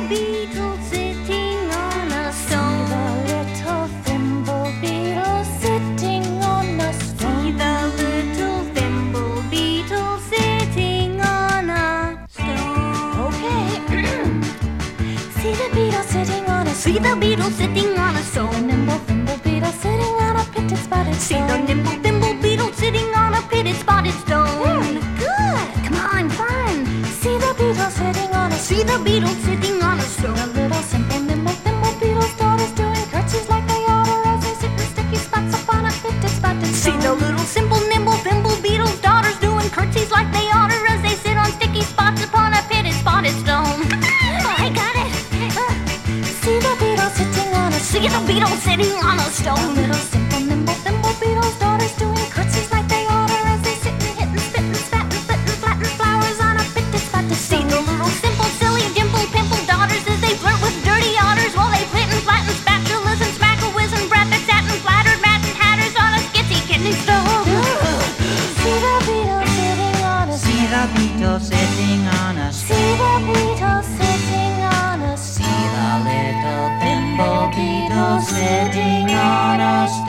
beetle sitting on a stone. See the little thimble beetle sitting on a stone. See the little thimble beetle sitting on a stone. Okay. See the beetle sitting on a stone. See the beetle sitting on a The stone. nimble thimble beetle sitting on a pitted spotted See stone. the nimble thimble beetle sitting on a pitted spotted stone. Good. Come on, fun. See the beetle sitting on a See the beetle sitting on a The stone. little simple nimble thimble beetle's daughters doing curtsies like they ought to as they sit in sticky spots upon a pitted spotted See stone. the little simple nimble thimble beetle's daughters doing curtsies like they oughta as they sit on sticky spots upon a pitted spotted stone. I got it. See the beetle sitting on a See the beetle sitting on a The stone. little simple nimble thimble beetle's daughters doing curtsies like they ought to as they sit and hit and spit and spat and flit and flatten flowers on a pitted spotted See stone. the little simple silly dimple pimple daughters as they flirt with dirty otters while they flit and flatten spatulas and smackle whiz and brat that satin flattered matin hatters on a skitsy kidney stone. See the beetle sitting on a See the beetle sitting on a stone. See the beetle sitting on a See the little thimble beetle sitting on a stone.